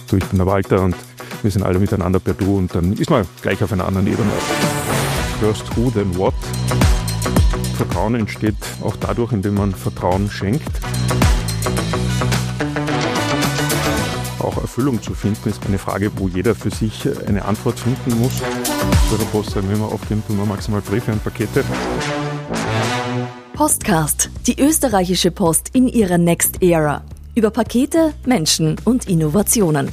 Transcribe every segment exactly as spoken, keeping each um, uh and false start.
du, ich bin der Walter und wir sind alle miteinander per Du und dann ist man gleich auf einer anderen Ebene. First who, then what. Vertrauen entsteht auch dadurch, indem man Vertrauen schenkt. Auch Erfüllung zu finden, ist eine Frage, wo jeder für sich eine Antwort finden muss. Bei der Post sagen wir immer, aufgeben tun wir maximal Briefe und Pakete. Postcast, die österreichische Post in ihrer Next Era. Über Pakete, Menschen und Innovationen.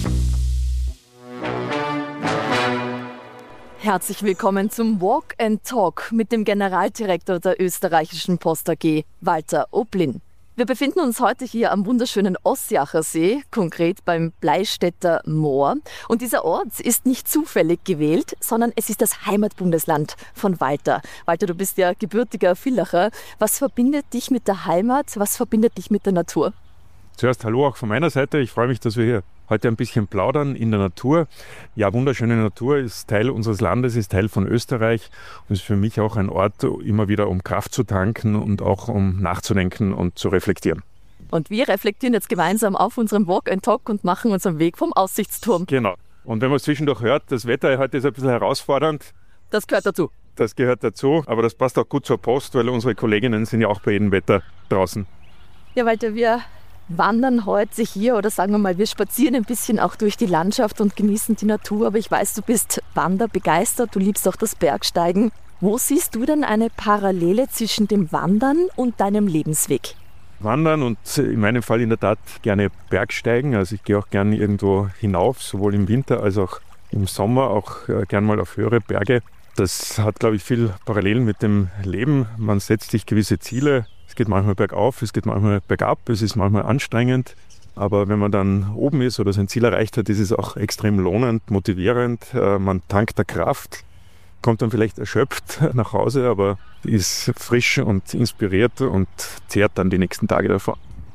Herzlich willkommen zum Walk and Talk mit dem Generaldirektor der österreichischen Post A G, Walter Oblin. Wir befinden uns heute hier am wunderschönen Ossiacher See, konkret beim Bleistädter Moor. Und dieser Ort ist nicht zufällig gewählt, sondern es ist das Heimatbundesland von Walter. Walter, du bist ja gebürtiger Villacher. Was verbindet dich mit der Heimat? Was verbindet dich mit der Natur? Zuerst hallo auch von meiner Seite. Ich freue mich, dass wir hier heute ein bisschen plaudern in der Natur. Ja, wunderschöne Natur ist Teil unseres Landes, ist Teil von Österreich und ist für mich auch ein Ort, immer wieder um Kraft zu tanken und auch um nachzudenken und zu reflektieren. Und wir reflektieren jetzt gemeinsam auf unserem Walk and Talk und machen unseren Weg vom Aussichtsturm. Genau. Und wenn man es zwischendurch hört, das Wetter heute ist ein bisschen herausfordernd. Das gehört dazu. Das gehört dazu, aber das passt auch gut zur Post, weil unsere Kolleginnen sind ja auch bei jedem Wetter draußen. Ja, Walter, wir wandern heute hier oder sagen wir mal, wir spazieren ein bisschen auch durch die Landschaft und genießen die Natur. Aber ich weiß, du bist wanderbegeistert, du liebst auch das Bergsteigen. Wo siehst du denn eine Parallele zwischen dem Wandern und deinem Lebensweg? Wandern und in meinem Fall in der Tat gerne Bergsteigen. Also ich gehe auch gerne irgendwo hinauf, sowohl im Winter als auch im Sommer, auch gern mal auf höhere Berge. Das hat, glaube ich, viel Parallelen mit dem Leben. Man setzt sich gewisse Ziele. Es geht manchmal bergauf, es geht manchmal bergab, es ist manchmal anstrengend. Aber wenn man dann oben ist oder sein Ziel erreicht hat, ist es auch extrem lohnend, motivierend. Man tankt der Kraft, kommt dann vielleicht erschöpft nach Hause, aber ist frisch und inspiriert und zehrt dann die nächsten Tage davon.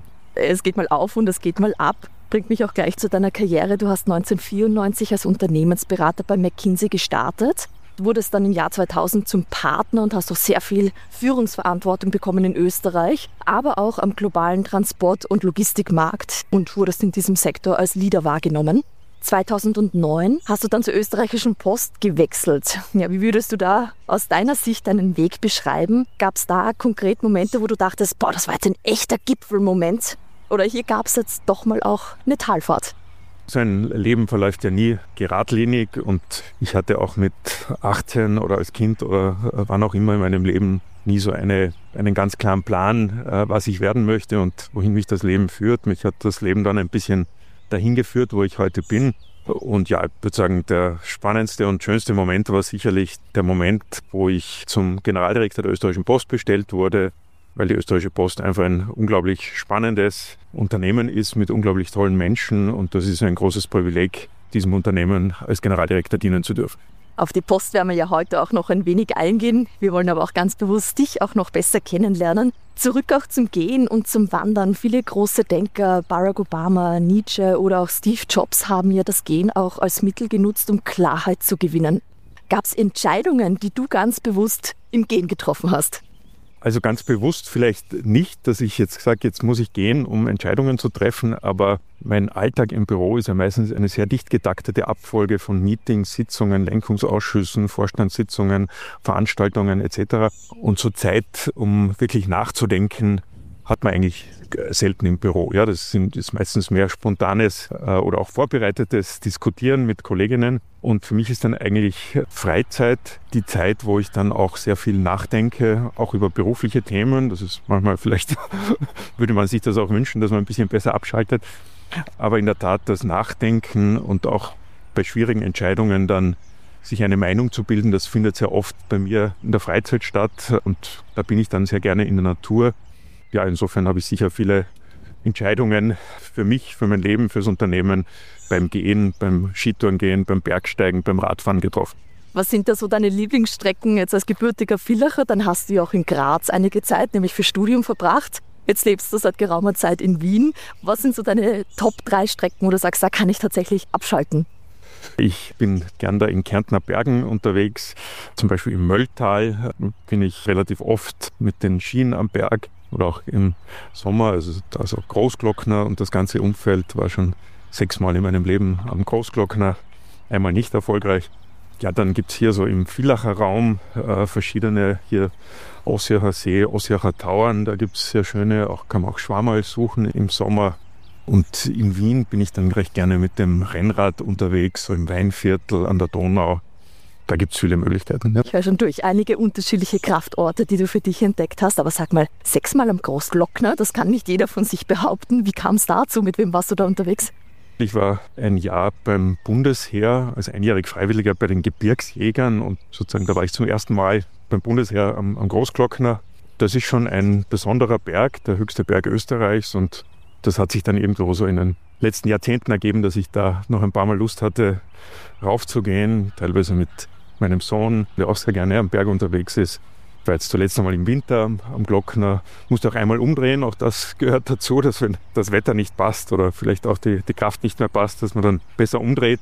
Es geht mal auf und es geht mal ab. Bringt mich auch gleich zu deiner Karriere. Du hast neunzehnhundertvierundneunzig als Unternehmensberater bei McKinsey gestartet. Du wurdest dann im Jahr zweitausend zum Partner und hast auch sehr viel Führungsverantwortung bekommen in Österreich, aber auch am globalen Transport- und Logistikmarkt und wurdest in diesem Sektor als Leader wahrgenommen. zweitausendneun hast du dann zur österreichischen Post gewechselt. Ja, wie würdest du da aus deiner Sicht deinen Weg beschreiben? Gab es da konkret Momente, wo du dachtest, boah, das war jetzt ein echter Gipfelmoment? Oder hier gab es jetzt doch mal auch eine Talfahrt? Sein Leben verläuft ja nie geradlinig und ich hatte auch mit achtzehn oder als Kind oder wann auch immer in meinem Leben nie so eine, einen ganz klaren Plan, was ich werden möchte und wohin mich das Leben führt. Mich hat das Leben dann ein bisschen dahin geführt, wo ich heute bin. Und ja, ich würde sagen, der spannendste und schönste Moment war sicherlich der Moment, wo ich zum Generaldirektor der österreichischen Post bestellt wurde, weil die österreichische Post einfach ein unglaublich spannendes Unternehmen ist mit unglaublich tollen Menschen und das ist ein großes Privileg, diesem Unternehmen als Generaldirektor dienen zu dürfen. Auf die Post werden wir ja heute auch noch ein wenig eingehen. Wir wollen aber auch ganz bewusst dich auch noch besser kennenlernen. Zurück auch zum Gehen und zum Wandern. Viele große Denker, Barack Obama, Nietzsche oder auch Steve Jobs haben ja das Gehen auch als Mittel genutzt, um Klarheit zu gewinnen. Gab es Entscheidungen, die du ganz bewusst im Gehen getroffen hast? Also ganz bewusst vielleicht nicht, dass ich jetzt sage, jetzt muss ich gehen, um Entscheidungen zu treffen, aber mein Alltag im Büro ist ja meistens eine sehr dicht getaktete Abfolge von Meetings, Sitzungen, Lenkungsausschüssen, Vorstandssitzungen, Veranstaltungen et cetera. Und so Zeit, um wirklich nachzudenken, hat man eigentlich selten im Büro. Ja, das sind, ist meistens mehr spontanes äh, oder auch vorbereitetes Diskutieren mit Kolleginnen. Und für mich ist dann eigentlich Freizeit die Zeit, wo ich dann auch sehr viel nachdenke, auch über berufliche Themen. Das ist manchmal vielleicht, würde man sich das auch wünschen, dass man ein bisschen besser abschaltet. Aber in der Tat das Nachdenken und auch bei schwierigen Entscheidungen dann sich eine Meinung zu bilden, das findet sehr oft bei mir in der Freizeit statt. Und da bin ich dann sehr gerne in der Natur. Ja, insofern habe ich sicher viele Entscheidungen für mich, für mein Leben, fürs Unternehmen beim Gehen, beim Skitourengehen, beim Bergsteigen, beim Radfahren getroffen. Was sind da so deine Lieblingsstrecken jetzt als gebürtiger Villacher? Dann hast du ja auch in Graz einige Zeit, nämlich für Studium verbracht. Jetzt lebst du seit geraumer Zeit in Wien. Was sind so deine Top drei Strecken, wo du sagst, da kann ich tatsächlich abschalten? Ich bin gern da in Kärntner Bergen unterwegs. Zum Beispiel im Mölltal bin ich relativ oft mit den Skien am Berg. Oder auch im Sommer, also, also Großglockner und das ganze Umfeld war schon sechsmal in meinem Leben am Großglockner, einmal nicht erfolgreich. Ja, dann gibt es hier so im Villacher Raum äh, verschiedene, hier Ossiacher See, Ossiacher Tauern, da gibt es sehr schöne, auch kann man auch Schwammerl suchen im Sommer. Und in Wien bin ich dann recht gerne mit dem Rennrad unterwegs, so im Weinviertel an der Donau. Da gibt es viele Möglichkeiten. Ja. Ich höre schon durch, einige unterschiedliche Kraftorte, die du für dich entdeckt hast. Aber sag mal, sechsmal am Großglockner, das kann nicht jeder von sich behaupten. Wie kam es dazu? Mit wem warst du da unterwegs? Ich war ein Jahr beim Bundesheer, als einjährig Freiwilliger bei den Gebirgsjägern. Und sozusagen, da war ich zum ersten Mal beim Bundesheer am, am Großglockner. Das ist schon ein besonderer Berg, der höchste Berg Österreichs. Und das hat sich dann irgendwo so in den letzten Jahrzehnten ergeben, dass ich da noch ein paar Mal Lust hatte, raufzugehen, teilweise mit meinem Sohn, der auch sehr gerne am Berg unterwegs ist. Ich war jetzt zuletzt einmal im Winter am Glockner, musste auch einmal umdrehen, auch das gehört dazu, dass wenn das Wetter nicht passt oder vielleicht auch die, die Kraft nicht mehr passt, dass man dann besser umdreht.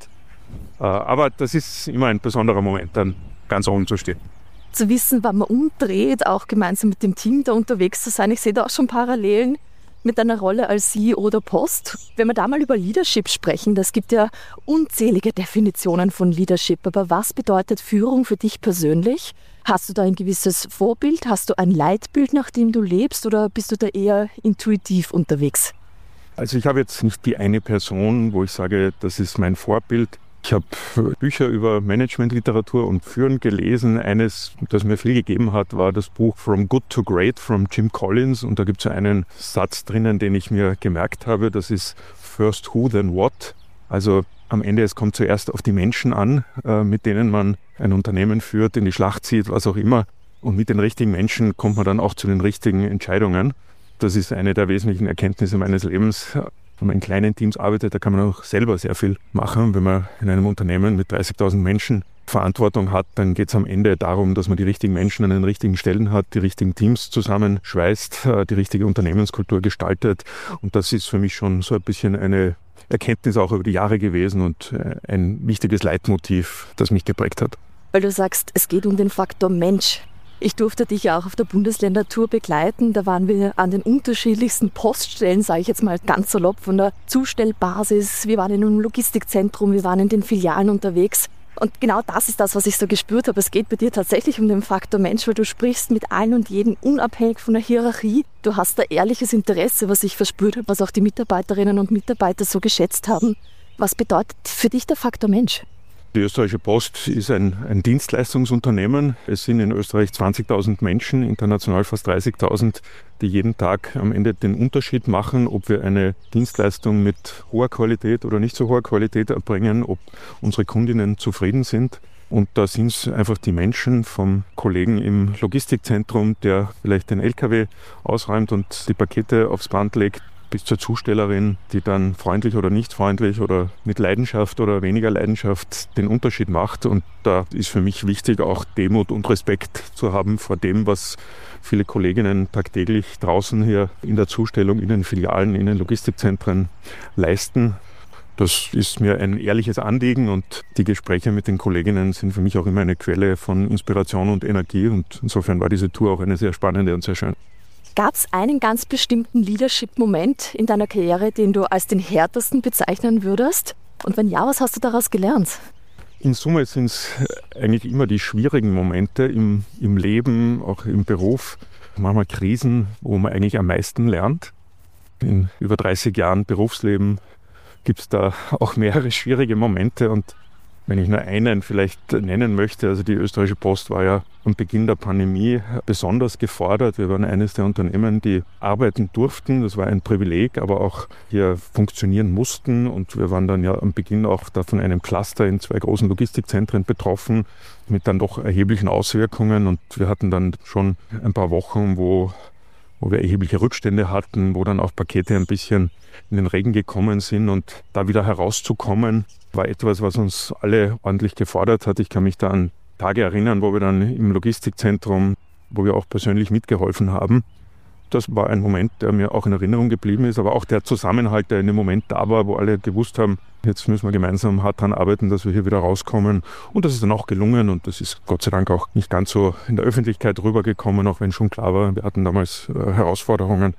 Aber das ist immer ein besonderer Moment, dann ganz oben zu stehen. Zu wissen, wann man umdreht, auch gemeinsam mit dem Team da unterwegs zu sein, ich sehe da auch schon Parallelen mit deiner Rolle als C E O der Post. Wenn wir da mal über Leadership sprechen, das gibt ja unzählige Definitionen von Leadership, aber was bedeutet Führung für dich persönlich? Hast du da ein gewisses Vorbild? Hast du ein Leitbild, nach dem du lebst, oder bist du da eher intuitiv unterwegs? Also ich habe jetzt nicht die eine Person, wo ich sage, das ist mein Vorbild. Ich habe Bücher über Managementliteratur und Führen gelesen. Eines, das mir viel gegeben hat, war das Buch From Good to Great von Jim Collins. Und da gibt es einen Satz drinnen, den ich mir gemerkt habe. Das ist First Who, then What. Also am Ende, es kommt zuerst auf die Menschen an, mit denen man ein Unternehmen führt, in die Schlacht zieht, was auch immer. Und mit den richtigen Menschen kommt man dann auch zu den richtigen Entscheidungen. Das ist eine der wesentlichen Erkenntnisse meines Lebens. Wenn man in kleinen Teams arbeitet, da kann man auch selber sehr viel machen. Wenn man in einem Unternehmen mit dreißigtausend Menschen Verantwortung hat, dann geht es am Ende darum, dass man die richtigen Menschen an den richtigen Stellen hat, die richtigen Teams zusammenschweißt, die richtige Unternehmenskultur gestaltet. Und das ist für mich schon so ein bisschen eine Erkenntnis auch über die Jahre gewesen und ein wichtiges Leitmotiv, das mich geprägt hat. Weil du sagst, es geht um den Faktor Mensch. Ich durfte dich ja auch auf der Bundesländertour begleiten. Da waren wir an den unterschiedlichsten Poststellen, sage ich jetzt mal ganz salopp, von der Zustellbasis. Wir waren in einem Logistikzentrum, wir waren in den Filialen unterwegs. Und genau das ist das, was ich so gespürt habe. Es geht bei dir tatsächlich um den Faktor Mensch, weil du sprichst mit allen und jedem unabhängig von der Hierarchie. Du hast da ehrliches Interesse, was ich verspürt habe, was auch die Mitarbeiterinnen und Mitarbeiter so geschätzt haben. Was bedeutet für dich der Faktor Mensch? Die Österreichische Post ist ein, ein Dienstleistungsunternehmen. Es sind in Österreich zwanzigtausend Menschen, international fast dreißigtausend, die jeden Tag am Ende den Unterschied machen, ob wir eine Dienstleistung mit hoher Qualität oder nicht so hoher Qualität erbringen, ob unsere Kundinnen zufrieden sind. Und da sind es einfach die Menschen vom Kollegen im Logistikzentrum, der vielleicht den L K W ausräumt und die Pakete aufs Band legt, bis zur Zustellerin, die dann freundlich oder nicht freundlich oder mit Leidenschaft oder weniger Leidenschaft den Unterschied macht. Und da ist für mich wichtig, auch Demut und Respekt zu haben vor dem, was viele Kolleginnen tagtäglich draußen hier in der Zustellung, in den Filialen, in den Logistikzentren leisten. Das ist mir ein ehrliches Anliegen und die Gespräche mit den Kolleginnen sind für mich auch immer eine Quelle von Inspiration und Energie. Und insofern war diese Tour auch eine sehr spannende und sehr schöne. Gab es einen ganz bestimmten Leadership-Moment in deiner Karriere, den du als den härtesten bezeichnen würdest? Und wenn ja, was hast du daraus gelernt? In Summe sind es eigentlich immer die schwierigen Momente im, im Leben, auch im Beruf. Manchmal Krisen, wo man eigentlich am meisten lernt. In über dreißig Jahren Berufsleben gibt es da auch mehrere schwierige Momente. Und wenn ich nur einen vielleicht nennen möchte, also die Österreichische Post war ja am Beginn der Pandemie besonders gefordert. Wir waren eines der Unternehmen, die arbeiten durften. Das war ein Privileg, aber auch hier funktionieren mussten. Und wir waren dann ja am Beginn auch da von einem Cluster in zwei großen Logistikzentren betroffen, mit dann doch erheblichen Auswirkungen. Und wir hatten dann schon ein paar Wochen, wo, wo wir erhebliche Rückstände hatten, wo dann auch Pakete ein bisschen in den Regen gekommen sind. Und da wieder herauszukommen, war etwas, was uns alle ordentlich gefordert hat. Ich kann mich da an Tage erinnern, wo wir dann im Logistikzentrum, wo wir auch persönlich mitgeholfen haben. Das war ein Moment, der mir auch in Erinnerung geblieben ist, aber auch der Zusammenhalt, der in dem Moment da war, wo alle gewusst haben, jetzt müssen wir gemeinsam hart daran arbeiten, dass wir hier wieder rauskommen. Und das ist dann auch gelungen und das ist Gott sei Dank auch nicht ganz so in der Öffentlichkeit rübergekommen, auch wenn schon klar war, wir hatten damals äh, Herausforderungen.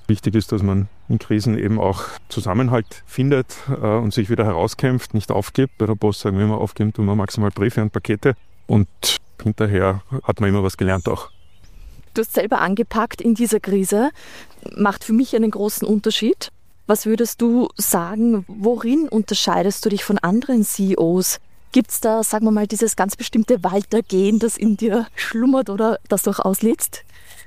Wichtig ist, dass man in Krisen eben auch Zusammenhalt findet äh, und sich wieder herauskämpft, nicht aufgibt. Bei der Post sagen wir immer, aufgeben tun wir maximal Briefe und Pakete. Und hinterher hat man immer was gelernt auch. Du hast selber angepackt in dieser Krise, macht für mich einen großen Unterschied. Was würdest du sagen, worin unterscheidest du dich von anderen C E Os? Gibt es da, sagen wir mal, dieses ganz bestimmte Walter-Gen, das in dir schlummert oder das du auch auslebst?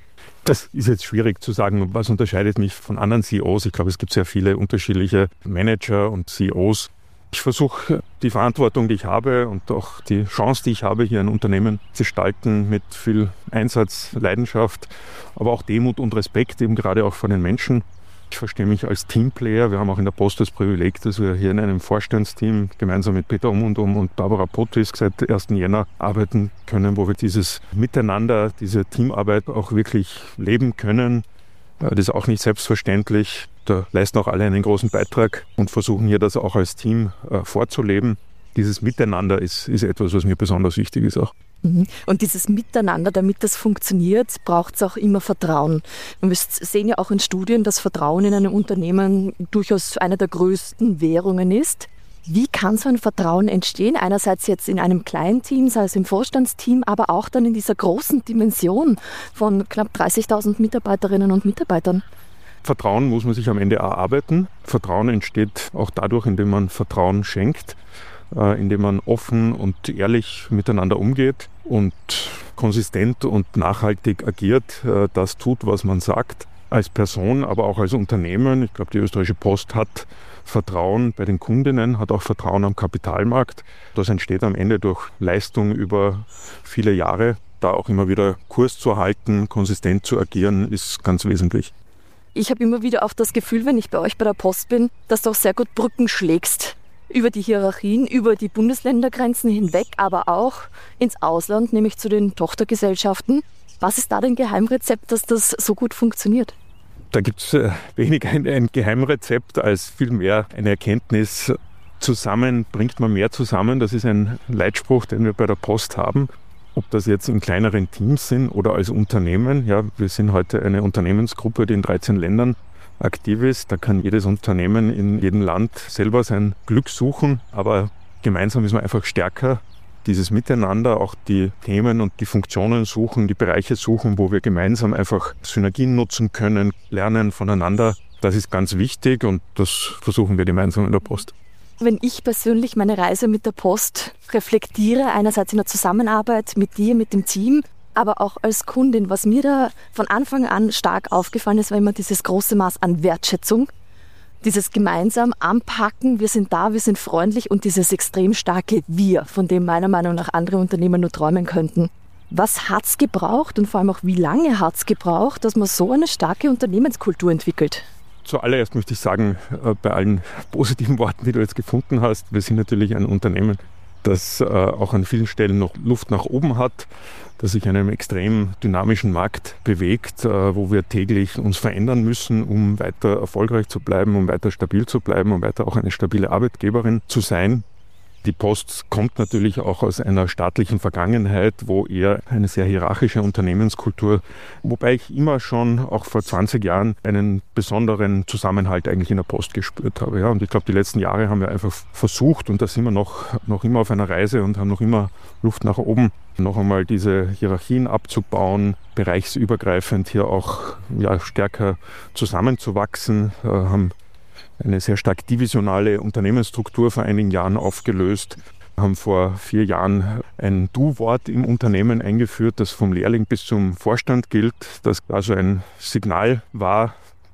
Das ist jetzt schwierig zu sagen, was unterscheidet mich von anderen C E Os. Ich glaube, es gibt sehr viele unterschiedliche Manager und C E Os. Ich versuche, die Verantwortung, die ich habe und auch die Chance, die ich habe, hier ein Unternehmen zu gestalten mit viel Einsatz, Leidenschaft, aber auch Demut und Respekt, eben gerade auch vor den Menschen. Ich verstehe mich als Teamplayer. Wir haben auch in der Post das Privileg, dass wir hier in einem Vorstandsteam gemeinsam mit Peter Umundum und Barbara Potwisk seit ersten Jänner arbeiten können, wo wir dieses Miteinander, diese Teamarbeit auch wirklich leben können. Das ist auch nicht selbstverständlich. Da leisten auch alle einen großen Beitrag und versuchen hier das auch als Team äh, vorzuleben. Dieses Miteinander ist, ist etwas, was mir besonders wichtig ist auch. Und dieses Miteinander, damit das funktioniert, braucht es auch immer Vertrauen. Und wir sehen ja auch in Studien, dass Vertrauen in einem Unternehmen durchaus eine der größten Währungen ist. Wie kann so ein Vertrauen entstehen? Einerseits jetzt in einem kleinen Team, sei es im Vorstandsteam, aber auch dann in dieser großen Dimension von knapp dreißigtausend Mitarbeiterinnen und Mitarbeitern. Vertrauen muss man sich am Ende erarbeiten. Vertrauen entsteht auch dadurch, indem man Vertrauen schenkt, indem man offen und ehrlich miteinander umgeht und konsistent und nachhaltig agiert, das tut, was man sagt, als Person, aber auch als Unternehmen. Ich glaube, die Österreichische Post hat Vertrauen bei den Kundinnen, hat auch Vertrauen am Kapitalmarkt. Das entsteht am Ende durch Leistung über viele Jahre. Da auch immer wieder Kurs zu halten, konsistent zu agieren, ist ganz wesentlich. Ich habe immer wieder auch das Gefühl, wenn ich bei euch bei der Post bin, dass du auch sehr gut Brücken schlägst. Über die Hierarchien, über die Bundesländergrenzen hinweg, aber auch ins Ausland, nämlich zu den Tochtergesellschaften. Was ist da dein Geheimrezept, dass das so gut funktioniert? Da gibt es äh, weniger ein, ein Geheimrezept als vielmehr eine Erkenntnis. Zusammen bringt man mehr zusammen. Das ist ein Leitspruch, den wir bei der Post haben. Ob das jetzt in kleineren Teams sind oder als Unternehmen. Ja, wir sind heute eine Unternehmensgruppe, die in dreizehn Ländern aktiv ist. Da kann jedes Unternehmen in jedem Land selber sein Glück suchen, aber gemeinsam ist man einfach stärker. Dieses Miteinander, auch die Themen und die Funktionen suchen, die Bereiche suchen, wo wir gemeinsam einfach Synergien nutzen können, lernen voneinander. Das ist ganz wichtig und das versuchen wir gemeinsam in der Post. Wenn ich persönlich meine Reise mit der Post reflektiere, einerseits in der Zusammenarbeit mit dir, mit dem Team, aber auch als Kundin, was mir da von Anfang an stark aufgefallen ist, war immer dieses große Maß an Wertschätzung, dieses gemeinsam anpacken, wir sind da, wir sind freundlich und dieses extrem starke Wir, von dem meiner Meinung nach andere Unternehmen nur träumen könnten. Was hat es gebraucht und vor allem auch wie lange hat es gebraucht, dass man so eine starke Unternehmenskultur entwickelt? Zuallererst möchte ich sagen, bei allen positiven Worten, die du jetzt gefunden hast, wir sind natürlich ein Unternehmen, das auch an vielen Stellen noch Luft nach oben hat, das sich in einem extrem dynamischen Markt bewegt, wo wir täglich uns verändern müssen, um weiter erfolgreich zu bleiben, um weiter stabil zu bleiben, um weiter auch eine stabile Arbeitgeberin zu sein. Die Post kommt natürlich auch aus einer staatlichen Vergangenheit, wo eher eine sehr hierarchische Unternehmenskultur, wobei ich immer schon, auch vor zwanzig Jahren, einen besonderen Zusammenhalt eigentlich in der Post gespürt habe. Ja, und ich glaube, die letzten Jahre haben wir einfach versucht, und da sind wir noch, noch immer auf einer Reise und haben noch immer Luft nach oben, noch einmal diese Hierarchien abzubauen, bereichsübergreifend hier auch ja, stärker zusammenzuwachsen, äh, haben eine sehr stark divisionale Unternehmensstruktur vor einigen Jahren aufgelöst, haben vor vier Jahren ein Du-Wort im Unternehmen eingeführt, das vom Lehrling bis zum Vorstand gilt, das also ein Signal war,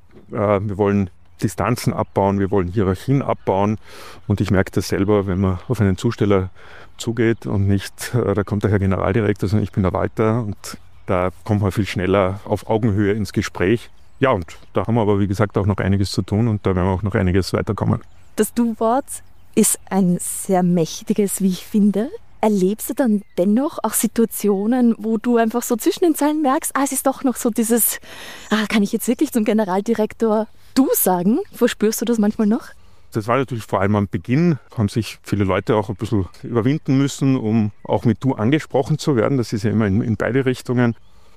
wir wollen Distanzen abbauen, wir wollen Hierarchien abbauen, und ich merke das selber, wenn man auf einen Zusteller zugeht und nicht, da kommt der Herr Generaldirektor, sondern ich bin der Walter, und da kommt man viel schneller auf Augenhöhe ins Gespräch. Ja, und da haben wir aber, wie gesagt, auch noch einiges zu tun, und da werden wir auch noch einiges weiterkommen. Das Du-Wort ist ein sehr mächtiges, wie ich finde. Erlebst du dann dennoch auch Situationen, wo du einfach so zwischen den Zeilen merkst, ah, es ist doch noch so dieses, ah, kann ich jetzt wirklich zum Generaldirektor Du sagen? Verspürst du das manchmal noch? Das war natürlich vor allem am Beginn, haben sich viele Leute auch ein bisschen überwinden müssen, um auch mit Du angesprochen zu werden. Das ist ja immer in, in beide Richtungen.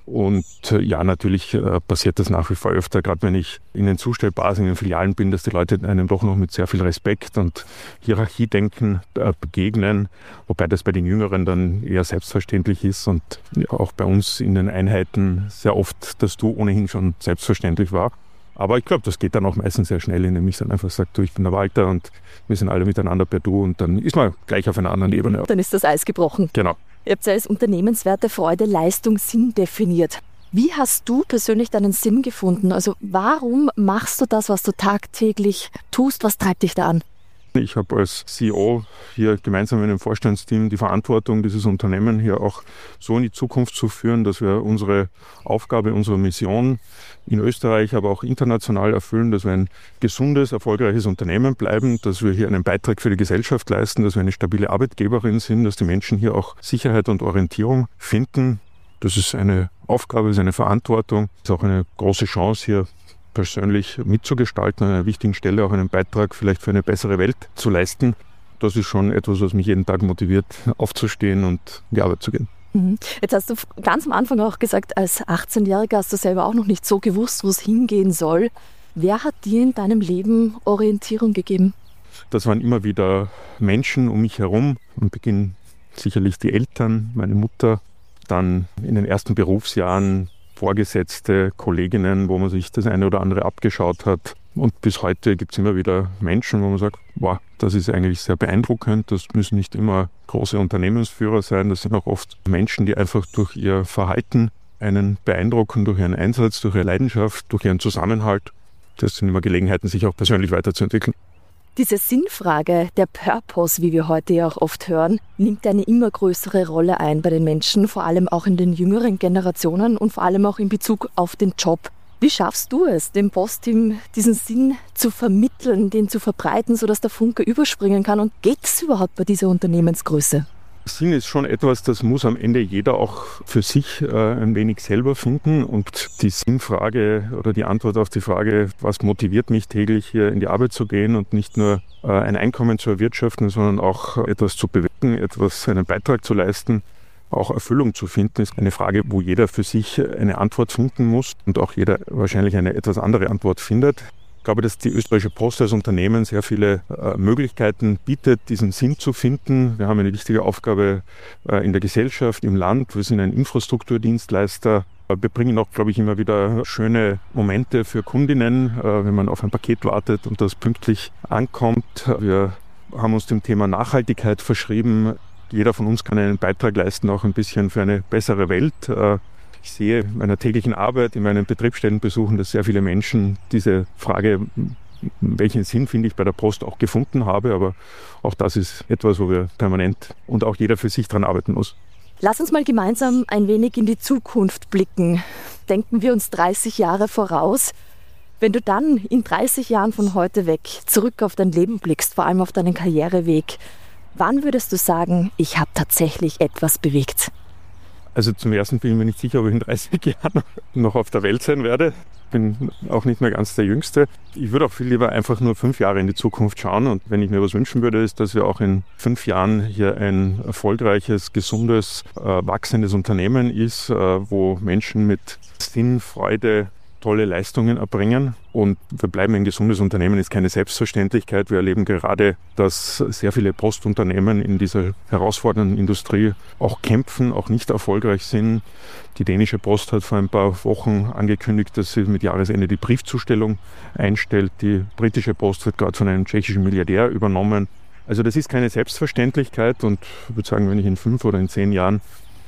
Und äh, ja, natürlich äh, passiert das nach wie vor öfter, gerade wenn ich in den Zustellbasen, in den Filialen bin, dass die Leute einem doch noch mit sehr viel Respekt und Hierarchiedenken äh, begegnen, wobei das bei den Jüngeren dann eher selbstverständlich ist und ja, auch bei uns in den Einheiten sehr oft das Du ohnehin schon selbstverständlich war. Aber ich glaube, das geht dann auch meistens sehr schnell, indem ich dann einfach sage, du, ich bin der Walter und wir sind alle miteinander per Du und dann ist man gleich auf einer anderen Ebene. Dann ist das Eis gebrochen. Genau. Ihr habt ja als Unternehmenswerte Freude, Leistung, Sinn definiert. Wie hast du persönlich deinen Sinn gefunden? Also warum machst du das, was du tagtäglich tust? Was treibt dich da an? Ich habe als C E O hier gemeinsam mit dem Vorstandsteam die Verantwortung, dieses Unternehmen hier auch so in die Zukunft zu führen, dass wir unsere Aufgabe, unsere Mission in Österreich, aber auch international erfüllen, dass wir ein gesundes, erfolgreiches Unternehmen bleiben, dass wir hier einen Beitrag für die Gesellschaft leisten, dass wir eine stabile Arbeitgeberin sind, dass die Menschen hier auch Sicherheit und Orientierung finden. Das ist eine Aufgabe, ist eine Verantwortung, ist auch eine große Chance hier persönlich mitzugestalten, an einer wichtigen Stelle auch einen Beitrag vielleicht für eine bessere Welt zu leisten. Das ist schon etwas, was mich jeden Tag motiviert, aufzustehen und in die Arbeit zu gehen. Jetzt hast du ganz am Anfang auch gesagt, als achtzehnjähriger hast du selber auch noch nicht so gewusst, wo es hingehen soll. Wer hat dir in deinem Leben Orientierung gegeben? Das waren immer wieder Menschen um mich herum. Am Beginn sicherlich die Eltern, meine Mutter, dann in den ersten Berufsjahren Vorgesetzte, Kolleginnen, wo man sich das eine oder andere abgeschaut hat. Und bis heute gibt es immer wieder Menschen, wo man sagt, wow, das ist eigentlich sehr beeindruckend. Das müssen nicht immer große Unternehmensführer sein. Das sind auch oft Menschen, die einfach durch ihr Verhalten einen beeindrucken, durch ihren Einsatz, durch ihre Leidenschaft, durch ihren Zusammenhalt. Das sind immer Gelegenheiten, sich auch persönlich weiterzuentwickeln. Diese Sinnfrage, der Purpose, wie wir heute ja auch oft hören, nimmt eine immer größere Rolle ein bei den Menschen, vor allem auch in den jüngeren Generationen und vor allem auch in Bezug auf den Job. Wie schaffst du es, dem Postteam diesen Sinn zu vermitteln, den zu verbreiten, sodass der Funke überspringen kann? Und geht es überhaupt bei dieser Unternehmensgröße? Sinn ist schon etwas, das muss am Ende jeder auch für sich äh, ein wenig selber finden. Und die Sinnfrage oder die Antwort auf die Frage, was motiviert mich täglich hier in die Arbeit zu gehen und nicht nur äh, ein Einkommen zu erwirtschaften, sondern auch etwas zu bewirken, etwas, einen Beitrag zu leisten, auch Erfüllung zu finden, ist eine Frage, wo jeder für sich eine Antwort finden muss und auch jeder wahrscheinlich eine etwas andere Antwort findet. Ich glaube, dass die Österreichische Post als Unternehmen sehr viele äh, Möglichkeiten bietet, diesen Sinn zu finden. Wir haben eine wichtige Aufgabe äh, in der Gesellschaft, im Land. Wir sind ein Infrastrukturdienstleister. Wir bringen auch, glaube ich, immer wieder schöne Momente für Kundinnen, äh, wenn man auf ein Paket wartet und das pünktlich ankommt. Wir haben uns dem Thema Nachhaltigkeit verschrieben. Jeder von uns kann einen Beitrag leisten, auch ein bisschen für eine bessere Welt. Äh, Ich sehe in meiner täglichen Arbeit, in meinen Betriebsstättenbesuchen, dass sehr viele Menschen diese Frage, welchen Sinn finde ich bei der Post, auch gefunden habe. Aber auch das ist etwas, wo wir permanent und auch jeder für sich dran arbeiten muss. Lass uns mal gemeinsam ein wenig in die Zukunft blicken. Denken wir uns dreißig Jahre voraus. Wenn du dann in dreißig Jahren von heute weg zurück auf dein Leben blickst, vor allem auf deinen Karriereweg, wann würdest du sagen, ich habe tatsächlich etwas bewegt? Also zum Ersten bin ich mir nicht sicher, ob ich in dreißig Jahren noch auf der Welt sein werde. Ich bin auch nicht mehr ganz der Jüngste. Ich würde auch viel lieber einfach nur fünf Jahre in die Zukunft schauen. Und wenn ich mir was wünschen würde, ist, dass wir auch in fünf Jahren hier ein erfolgreiches, gesundes, äh, wachsendes Unternehmen ist, äh, wo Menschen mit Sinn, Freude, tolle Leistungen erbringen. Und wir bleiben ein gesundes Unternehmen, ist keine Selbstverständlichkeit. Wir erleben gerade, dass sehr viele Postunternehmen in dieser herausfordernden Industrie auch kämpfen, auch nicht erfolgreich sind. Die dänische Post hat vor ein paar Wochen angekündigt, dass sie mit Jahresende die Briefzustellung einstellt. Die britische Post wird gerade von einem tschechischen Milliardär übernommen. Also das ist keine Selbstverständlichkeit und ich würde sagen, wenn ich in fünf oder in zehn Jahren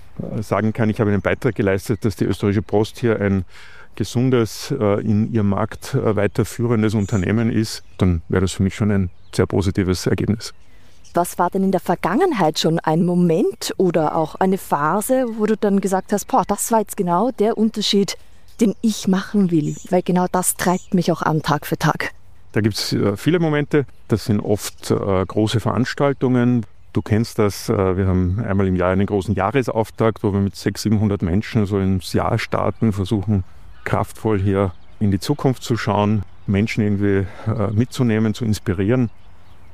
sagen kann, ich habe einen Beitrag geleistet, dass die österreichische Post hier ein gesundes, in ihrem Markt weiterführendes Unternehmen ist, dann wäre das für mich schon ein sehr positives Ergebnis. Was war denn in der Vergangenheit schon ein Moment oder auch eine Phase, wo du dann gesagt hast, boah, das war jetzt genau der Unterschied, den ich machen will, weil genau das treibt mich auch an Tag für Tag? Da gibt es viele Momente. Das sind oft äh, große Veranstaltungen. Du kennst das, wir haben einmal im Jahr einen großen Jahresauftakt, wo wir mit sechshundert, siebenhundert Menschen so ins Jahr starten, versuchen kraftvoll hier in die Zukunft zu schauen, Menschen irgendwie mitzunehmen, zu inspirieren.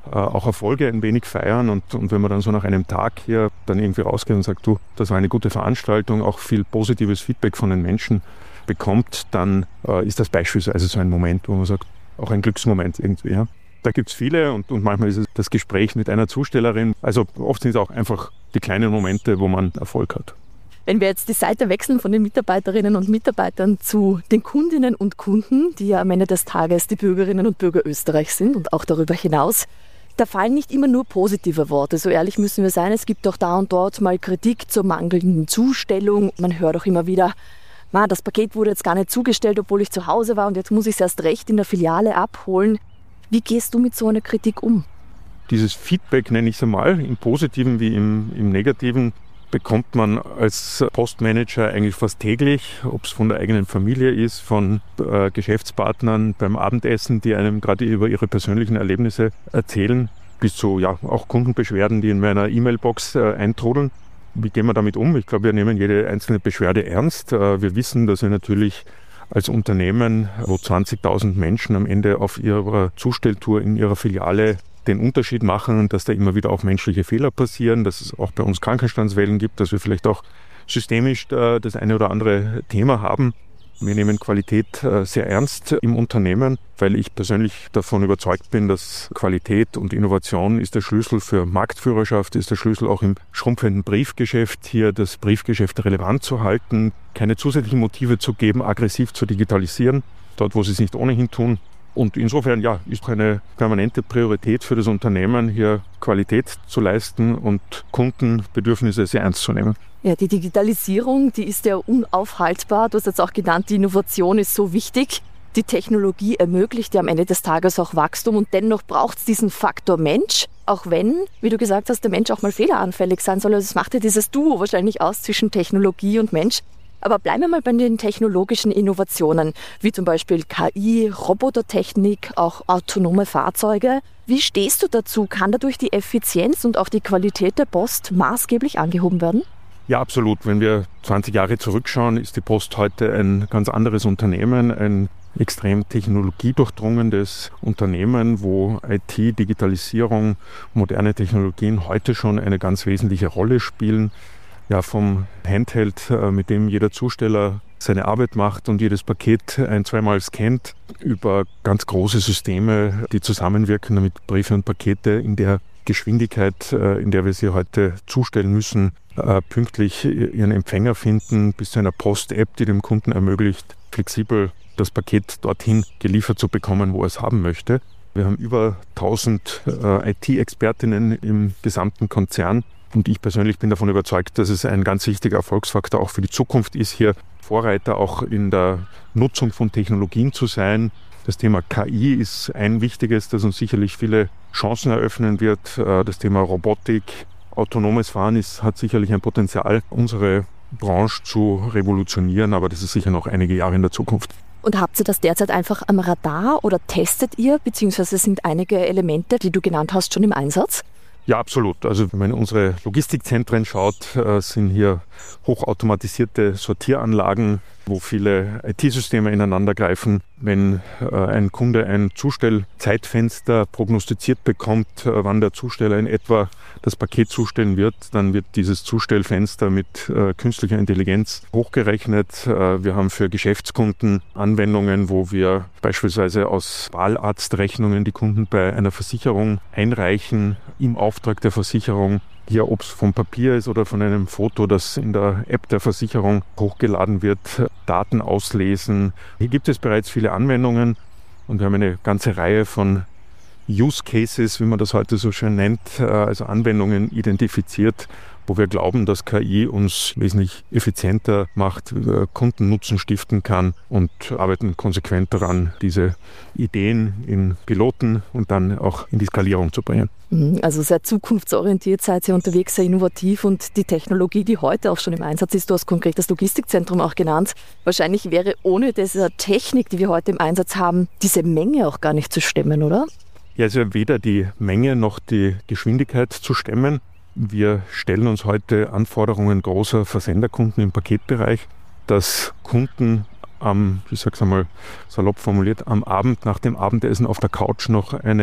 auch Erfolge ein wenig feiern und, und wenn man dann so nach einem Tag hier dann irgendwie rausgeht und sagt, du, das war eine gute Veranstaltung, auch viel positives Feedback von den Menschen bekommt, dann äh, ist das beispielsweise so ein Moment, wo man sagt, auch ein Glücksmoment irgendwie. Ja. Da gibt es viele und, und manchmal ist es das Gespräch mit einer Zustellerin. Also oft sind es auch einfach die kleinen Momente, wo man Erfolg hat. Wenn wir jetzt die Seite wechseln von den Mitarbeiterinnen und Mitarbeitern zu den Kundinnen und Kunden, die ja am Ende des Tages die Bürgerinnen und Bürger Österreichs sind und auch darüber hinaus, da fallen nicht immer nur positive Worte. So ehrlich müssen wir sein, es gibt auch da und dort mal Kritik zur mangelnden Zustellung. Man hört auch immer wieder, das Paket wurde jetzt gar nicht zugestellt, obwohl ich zu Hause war und jetzt muss ich es erst recht in der Filiale abholen. Wie gehst du mit so einer Kritik um? Dieses Feedback, nenne ich es einmal, im Positiven wie im, im Negativen, bekommt man als Postmanager eigentlich fast täglich, ob es von der eigenen Familie ist, von äh, Geschäftspartnern beim Abendessen, die einem gerade über ihre persönlichen Erlebnisse erzählen, bis zu ja, auch Kundenbeschwerden, die in meiner E-Mail-Box äh, eintrudeln. Wie gehen wir damit um? Ich glaube, wir nehmen jede einzelne Beschwerde ernst. Äh, wir wissen, dass wir natürlich als Unternehmen, wo zwanzigtausend Menschen am Ende auf ihrer Zustelltour in ihrer Filiale den Unterschied machen und dass da immer wieder auch menschliche Fehler passieren, dass es auch bei uns Krankenstandswellen gibt, dass wir vielleicht auch systemisch das eine oder andere Thema haben. Wir nehmen Qualität sehr ernst im Unternehmen, weil ich persönlich davon überzeugt bin, dass Qualität und Innovation ist der Schlüssel für Marktführerschaft, ist der Schlüssel auch im schrumpfenden Briefgeschäft, hier das Briefgeschäft relevant zu halten, keine zusätzlichen Motive zu geben, aggressiv zu digitalisieren, dort wo sie es nicht ohnehin tun. Und insofern ja, ist eine permanente Priorität für das Unternehmen, hier Qualität zu leisten und Kundenbedürfnisse sehr ernst zu nehmen. Ja, die Digitalisierung, die ist ja unaufhaltbar. Du hast jetzt auch genannt, die Innovation ist so wichtig. Die Technologie ermöglicht ja am Ende des Tages auch Wachstum und dennoch braucht es diesen Faktor Mensch, auch wenn, wie du gesagt hast, der Mensch auch mal fehleranfällig sein soll. Also es macht ja dieses Duo wahrscheinlich aus zwischen Technologie und Mensch. Aber bleiben wir mal bei den technologischen Innovationen, wie zum Beispiel K I, Robotertechnik, auch autonome Fahrzeuge. Wie stehst du dazu? Kann dadurch die Effizienz und auch die Qualität der Post maßgeblich angehoben werden? Ja, absolut. Wenn wir zwanzig Jahre zurückschauen, ist die Post heute ein ganz anderes Unternehmen, ein extrem technologiedurchdrungenes Unternehmen, wo I T, Digitalisierung, moderne Technologien heute schon eine ganz wesentliche Rolle spielen. Ja, vom Handheld, mit dem jeder Zusteller seine Arbeit macht und jedes Paket ein-, zweimal scannt, über ganz große Systeme, die zusammenwirken, damit Briefe und Pakete in der Geschwindigkeit, in der wir sie heute zustellen müssen, pünktlich ihren Empfänger finden, bis zu einer Post-App, die dem Kunden ermöglicht, flexibel das Paket dorthin geliefert zu bekommen, wo er es haben möchte. Wir haben über tausend I T-Expertinnen im gesamten Konzern. Und ich persönlich bin davon überzeugt, dass es ein ganz wichtiger Erfolgsfaktor auch für die Zukunft ist, hier Vorreiter auch in der Nutzung von Technologien zu sein. Das Thema K I ist ein wichtiges, das uns sicherlich viele Chancen eröffnen wird. Das Thema Robotik, autonomes Fahren ist, hat sicherlich ein Potenzial, unsere Branche zu revolutionieren, aber das ist sicher noch einige Jahre in der Zukunft. Und habt ihr das derzeit einfach am Radar oder testet ihr, beziehungsweise sind einige Elemente, die du genannt hast, schon im Einsatz? Ja, absolut. Also wenn man in unsere Logistikzentren schaut, äh, sind hier hochautomatisierte Sortieranlagen, wo viele I T-Systeme ineinander greifen. Wenn äh, ein Kunde ein Zustellzeitfenster prognostiziert bekommt, äh, wann der Zusteller in etwa das Paket zustellen wird, dann wird dieses Zustellfenster mit äh, künstlicher Intelligenz hochgerechnet. Äh, wir haben für Geschäftskunden Anwendungen, wo wir beispielsweise aus Wahlarztrechnungen die Kunden bei einer Versicherung einreichen, im Auftrag der Versicherung. Hier, ob es vom Papier ist oder von einem Foto, das in der App der Versicherung hochgeladen wird, Daten auslesen. Hier gibt es bereits viele Anwendungen und wir haben eine ganze Reihe von Use Cases, wie man das heute so schön nennt, also Anwendungen identifiziert, wo wir glauben, dass K I uns wesentlich effizienter macht, Kundennutzen stiften kann und arbeiten konsequent daran, diese Ideen in Piloten und dann auch in die Skalierung zu bringen. Also sehr zukunftsorientiert seid ihr unterwegs, sehr innovativ und die Technologie, die heute auch schon im Einsatz ist, du hast konkret das Logistikzentrum auch genannt, wahrscheinlich wäre ohne diese Technik, die wir heute im Einsatz haben, diese Menge auch gar nicht zu stemmen, oder? Ja, also weder die Menge noch die Geschwindigkeit zu stemmen. Wir stellen uns heute Anforderungen großer Versenderkunden im Paketbereich, dass Kunden am, ich sag's einmal salopp formuliert, am Abend nach dem Abendessen auf der Couch noch eine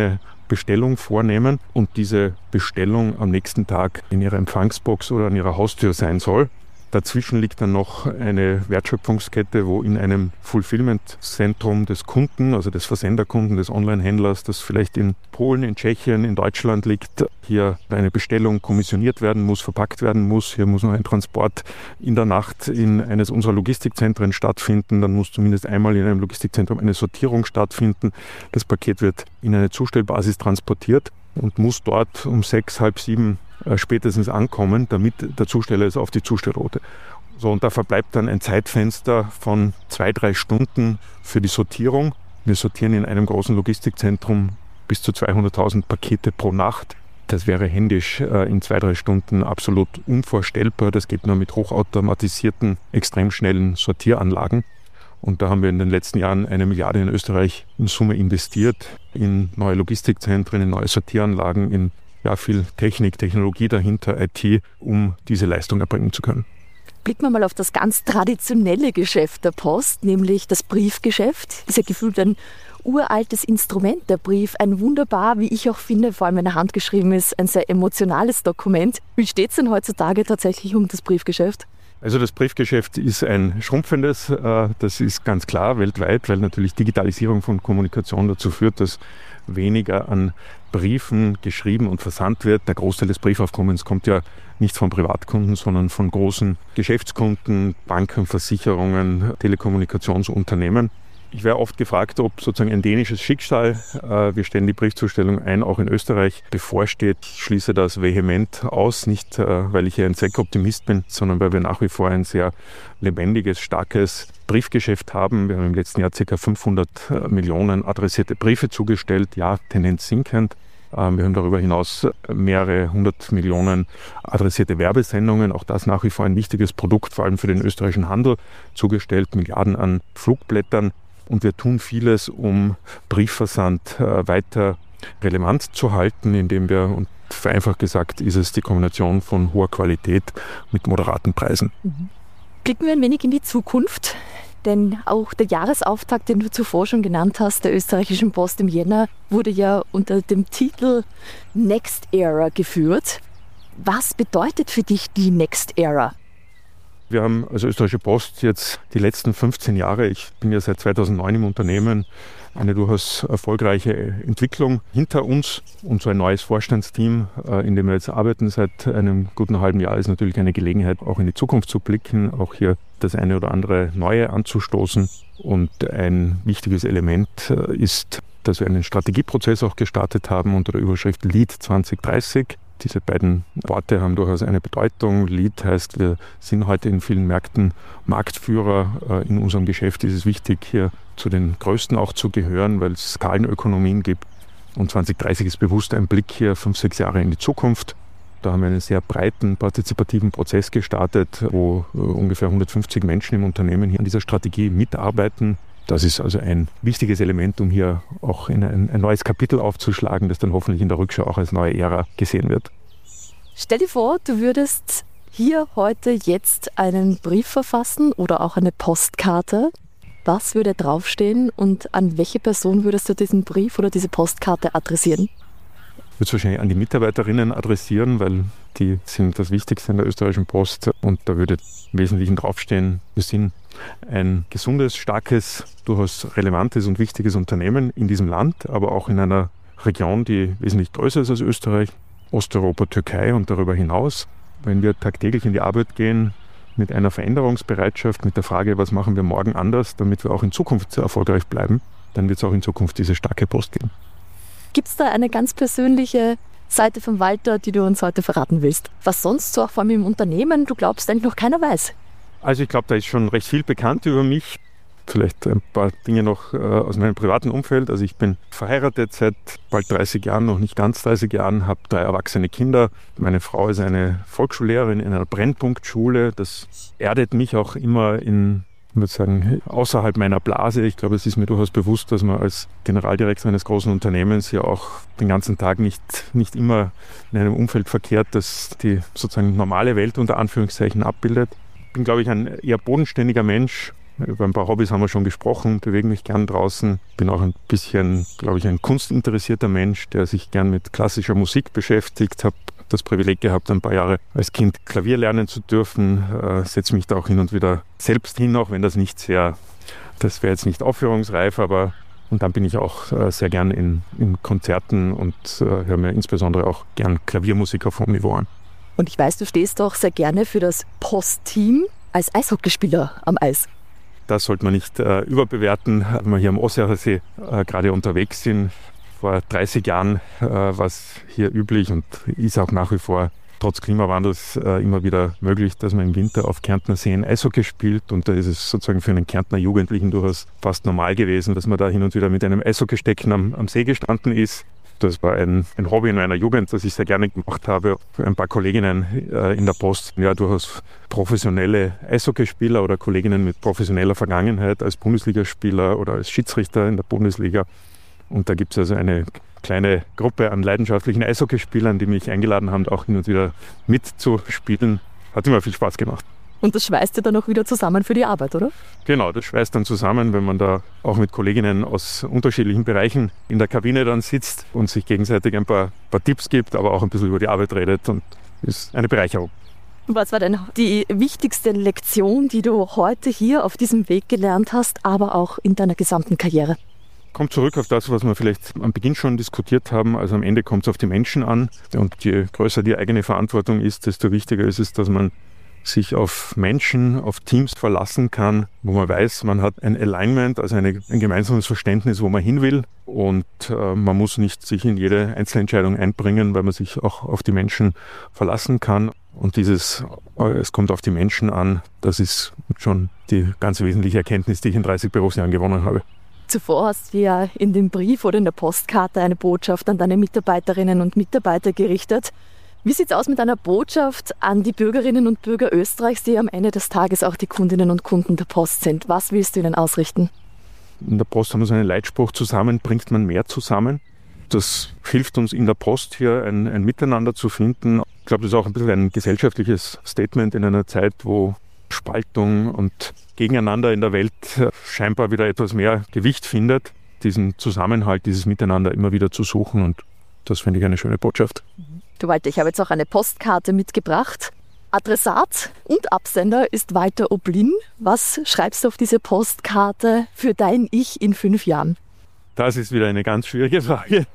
Bestellung vornehmen und diese Bestellung am nächsten Tag in ihrer Empfangsbox oder an ihrer Haustür sein soll. Dazwischen liegt dann noch eine Wertschöpfungskette, wo in einem Fulfillment-Zentrum des Kunden, also des Versenderkunden, des Online-Händlers, das vielleicht in Polen, in Tschechien, in Deutschland liegt, hier eine Bestellung kommissioniert werden muss, verpackt werden muss. Hier muss noch ein Transport in der Nacht in eines unserer Logistikzentren stattfinden. Dann muss zumindest einmal in einem Logistikzentrum eine Sortierung stattfinden. Das Paket wird in eine Zustellbasis transportiert und muss dort um sechs, halb sieben spätestens ankommen, damit der Zusteller es auf die Zustellroute. So, und da verbleibt dann ein Zeitfenster von zwei, drei Stunden für die Sortierung. Wir sortieren in einem großen Logistikzentrum bis zu zweihunderttausend Pakete pro Nacht. Das wäre händisch äh, in zwei, drei Stunden absolut unvorstellbar. Das geht nur mit hochautomatisierten, extrem schnellen Sortieranlagen. Und da haben wir in den letzten Jahren eine Milliarde in Österreich in Summe investiert, in neue Logistikzentren, in neue Sortieranlagen, in ja, viel Technik, Technologie dahinter, I T, um diese Leistung erbringen zu können. Blicken wir mal auf das ganz traditionelle Geschäft der Post, nämlich das Briefgeschäft. Ist ja gefühlt ein uraltes Instrument, der Brief. Ein wunderbar, wie ich auch finde, vor allem wenn er handgeschrieben ist, ein sehr emotionales Dokument. Wie steht es denn heutzutage tatsächlich um das Briefgeschäft? Also das Briefgeschäft ist ein schrumpfendes, das ist ganz klar weltweit, weil natürlich Digitalisierung von Kommunikation dazu führt, dass weniger an Briefen geschrieben und versandt wird. Der Großteil des Briefaufkommens kommt ja nicht von Privatkunden, sondern von großen Geschäftskunden, Banken, Versicherungen, Telekommunikationsunternehmen. Ich werde oft gefragt, ob sozusagen ein dänisches Schicksal, äh, wir stellen die Briefzustellung ein, auch in Österreich bevorsteht. Ich schließe das vehement aus, nicht äh, weil ich hier ein Zweckoptimist bin, sondern weil wir nach wie vor ein sehr lebendiges, starkes Briefgeschäft haben. Wir haben im letzten Jahr ca. fünfhundert Millionen adressierte Briefe zugestellt, ja, Tendenz sinkend. Wir haben darüber hinaus mehrere hundert Millionen adressierte Werbesendungen, auch das nach wie vor ein wichtiges Produkt, vor allem für den österreichischen Handel, zugestellt, Milliarden an Flugblättern. Und wir tun vieles, um Briefversand weiter relevant zu halten, indem wir, und vereinfacht gesagt, ist es die Kombination von hoher Qualität mit moderaten Preisen. Mhm. Blicken wir ein wenig in die Zukunft. Denn auch der Jahresauftakt, den du zuvor schon genannt hast, der österreichischen Post im Jänner, wurde ja unter dem Titel Next Era geführt. Was bedeutet für dich die Next Era? Wir haben als österreichische Post jetzt die letzten fünfzehn Jahre, ich bin ja seit zweitausendneun im Unternehmen, eine durchaus erfolgreiche Entwicklung hinter uns. Und so ein neues Vorstandsteam, in dem wir jetzt arbeiten seit einem guten halben Jahr, ist natürlich eine Gelegenheit, auch in die Zukunft zu blicken, auch hier das eine oder andere Neue anzustoßen. Und ein wichtiges Element ist, dass wir einen Strategieprozess auch gestartet haben unter der Überschrift Lead zwanzig dreißig. Diese beiden Worte haben durchaus eine Bedeutung. Lead heißt, wir sind heute in vielen Märkten Marktführer. In unserem Geschäft ist es wichtig, hier zu den Größten auch zu gehören, weil es Skalenökonomien gibt. Und zwanzig dreißig ist bewusst ein Blick hier fünf, sechs Jahre in die Zukunft. Da haben wir einen sehr breiten, partizipativen Prozess gestartet, wo ungefähr hundertfünfzig Menschen im Unternehmen hier an dieser Strategie mitarbeiten. Das ist also ein wichtiges Element, um hier auch in ein, ein neues Kapitel aufzuschlagen, das dann hoffentlich in der Rückschau auch als neue Ära gesehen wird. Stell dir vor, du würdest hier heute jetzt einen Brief verfassen oder auch eine Postkarte. Was würde draufstehen und an welche Person würdest du diesen Brief oder diese Postkarte adressieren? Ich würde es wahrscheinlich an die Mitarbeiterinnen adressieren, weil die sind das Wichtigste in der österreichischen Post. Und da würde im Wesentlichen draufstehen, wir sind ein gesundes, starkes, durchaus relevantes und wichtiges Unternehmen in diesem Land, aber auch in einer Region, die wesentlich größer ist als Österreich, Osteuropa, Türkei und darüber hinaus. Wenn wir tagtäglich in die Arbeit gehen mit einer Veränderungsbereitschaft, mit der Frage, was machen wir morgen anders, damit wir auch in Zukunft sehr erfolgreich bleiben, dann wird es auch in Zukunft diese starke Post geben. Gibt es da eine ganz persönliche Seite von Walter, die du uns heute verraten willst? Was sonst so auch vor allem im Unternehmen, du glaubst, eigentlich noch keiner weiß? Also ich glaube, da ist schon recht viel bekannt über mich. Vielleicht ein paar Dinge noch äh, aus meinem privaten Umfeld. Also ich bin verheiratet seit bald dreißig Jahren, noch nicht ganz dreißig Jahren, habe drei erwachsene Kinder. Meine Frau ist eine Volksschullehrerin in einer Brennpunktschule. Das erdet mich auch immer in, ich würde sagen, außerhalb meiner Blase. Ich glaube, es ist mir durchaus bewusst, dass man als Generaldirektor eines großen Unternehmens ja auch den ganzen Tag nicht, nicht immer in einem Umfeld verkehrt, das die sozusagen normale Welt unter Anführungszeichen abbildet. Ich bin, glaube ich, ein eher bodenständiger Mensch, Über ein paar Hobbys haben wir schon gesprochen, bewege mich gern draußen. Bin auch ein bisschen, glaube ich, ein kunstinteressierter Mensch, der sich gern mit klassischer Musik beschäftigt. Habe das Privileg gehabt, ein paar Jahre als Kind Klavier lernen zu dürfen. Äh, setze mich da auch hin und wieder selbst hin, auch wenn das nicht sehr, das wäre jetzt nicht aufführungsreif, aber und dann bin ich auch äh, sehr gern in, in Konzerten und äh, höre mir insbesondere auch gern Klaviermusik auf hohem Niveau an. Und ich weiß, du stehst auch sehr gerne für das Postteam als Eishockeyspieler am Eis. Das sollte man nicht äh, überbewerten, wenn wir hier am Ostsee äh, gerade unterwegs sind. Vor dreißig Jahren äh, war es hier üblich und ist auch nach wie vor trotz Klimawandels äh, immer wieder möglich, dass man im Winter auf Kärntner Seen Eishockey spielt. Und da ist es sozusagen für einen Kärntner Jugendlichen durchaus fast normal gewesen, dass man da hin und wieder mit einem Eishockeystecken am, am See gestanden ist. Das war ein, ein Hobby in meiner Jugend, das ich sehr gerne gemacht habe. Ein paar Kolleginnen äh, in der Post, ja durchaus professionelle Eishockeyspieler oder Kolleginnen mit professioneller Vergangenheit als Bundesligaspieler oder als Schiedsrichter in der Bundesliga. Und da gibt es also eine kleine Gruppe an leidenschaftlichen Eishockeyspielern, die mich eingeladen haben, auch hin und wieder mitzuspielen. Hat immer viel Spaß gemacht. Und das schweißt ihr dann auch wieder zusammen für die Arbeit, oder? Genau, das schweißt dann zusammen, wenn man da auch mit Kolleginnen aus unterschiedlichen Bereichen in der Kabine dann sitzt und sich gegenseitig ein paar, paar Tipps gibt, aber auch ein bisschen über die Arbeit redet und ist eine Bereicherung. Was war denn die wichtigste Lektion, die du heute hier auf diesem Weg gelernt hast, aber auch in deiner gesamten Karriere? Kommt zurück auf das, was wir vielleicht am Beginn schon diskutiert haben. Also am Ende kommt es auf die Menschen an. Und je größer die eigene Verantwortung ist, desto wichtiger ist es, dass man sich auf Menschen, auf Teams verlassen kann, wo man weiß, man hat ein Alignment, also eine, ein gemeinsames Verständnis, wo man hin will. Und äh, man muss nicht sich in jede Einzelentscheidung einbringen, weil man sich auch auf die Menschen verlassen kann. Und dieses, äh, es kommt auf die Menschen an, das ist schon die ganz wesentliche Erkenntnis, die ich in dreißig Berufsjahren gewonnen habe. Zuvor hast du ja in dem Brief oder in der Postkarte eine Botschaft an deine Mitarbeiterinnen und Mitarbeiter gerichtet. Wie sieht es aus mit einer Botschaft an die Bürgerinnen und Bürger Österreichs, die am Ende des Tages auch die Kundinnen und Kunden der Post sind? Was willst du ihnen ausrichten? In der Post haben wir so einen Leitspruch, zusammen bringt man mehr zusammen. Das hilft uns in der Post hier ein, ein Miteinander zu finden. Ich glaube, das ist auch ein bisschen ein gesellschaftliches Statement in einer Zeit, wo Spaltung und Gegeneinander in der Welt scheinbar wieder etwas mehr Gewicht findet, diesen Zusammenhalt, dieses Miteinander immer wieder zu suchen. Und das finde ich eine schöne Botschaft. Du Walter, ich habe jetzt auch eine Postkarte mitgebracht. Adressat und Absender ist Walter Oblin. Was schreibst du auf diese Postkarte für dein Ich in fünf Jahren? Das ist wieder eine ganz schwierige Frage.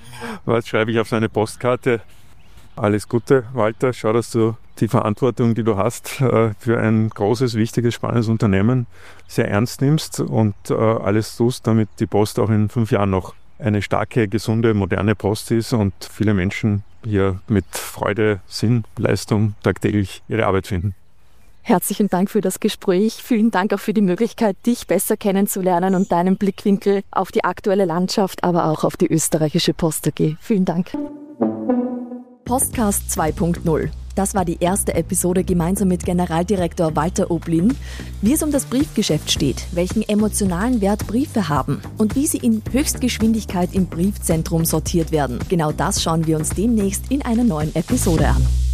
Was schreibe ich auf so eine Postkarte? Alles Gute, Walter. Schau, dass du die Verantwortung, die du hast, für ein großes, wichtiges, spannendes Unternehmen sehr ernst nimmst und alles tust, damit die Post auch in fünf Jahren noch eine starke, gesunde, moderne Post ist und viele Menschen hier mit Freude, Sinn, Leistung tagtäglich ihre Arbeit finden. Herzlichen Dank für das Gespräch. Vielen Dank auch für die Möglichkeit, dich besser kennenzulernen und deinen Blickwinkel auf die aktuelle Landschaft, aber auch auf die österreichische Post A G. Vielen Dank. Postcast zwei Punkt null. Das war die erste Episode gemeinsam mit Generaldirektor Walter Oblin. Wie es um das Briefgeschäft steht, welchen emotionalen Wert Briefe haben und wie sie in Höchstgeschwindigkeit im Briefzentrum sortiert werden. Genau das schauen wir uns demnächst in einer neuen Episode an.